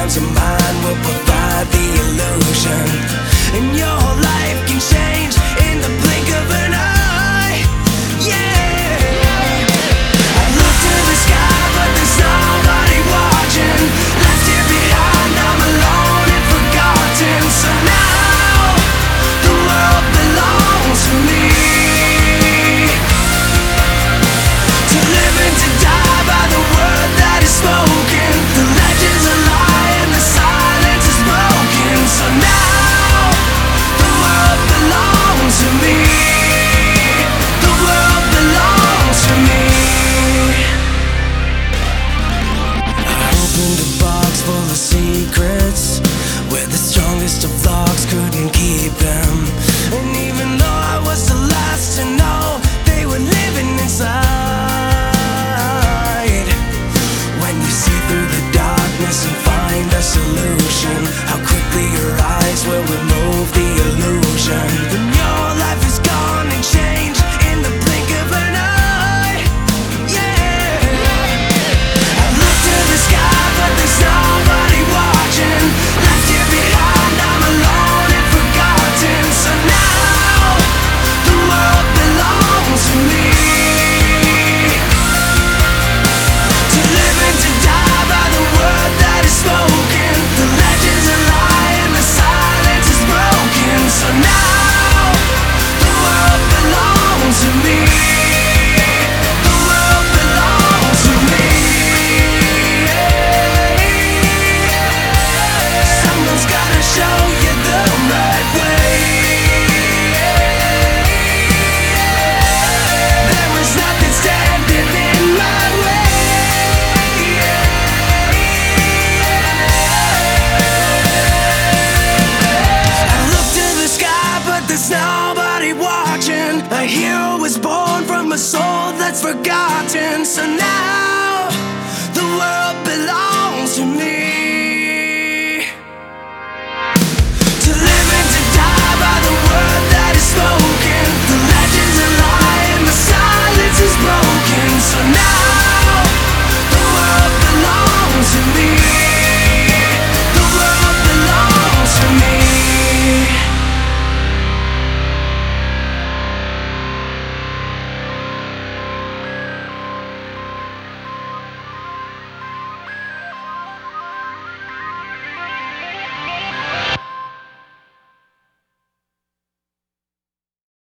hearts and mine will provide the illusion. And your life can change in the blink of an eye. Yeah, I look to the sky, but there's nobody watching. Left here behind, I'm alone and forgotten. So now the world belongs to me. To live and to die by the word that is spoken. The legends are lie and the silence is broken. So now the world belongs to me. The world belongs to me. I opened a box full of secrets, where the strongest of locks couldn't keep them. And even though I was the last to know, they were living inside. When you see through the darkness and find a solution, how quickly your eyes will remove the illusion. When your life is gone and changed in the blink of an eye. Yeah, I look to the sky, but there's nobody watching. Left here behind, I'm alone and forgotten. So now the world belongs to me. To live and to die by the word that is spoken. The legends are lie and the silence is broken. So now the world belongs to me. The world belongs to me. Someone's gotta show you the right way. There was nothing standing in my way. I look to the sky, but there's nobody watching. A hero was born from a soul that's forgotten. So now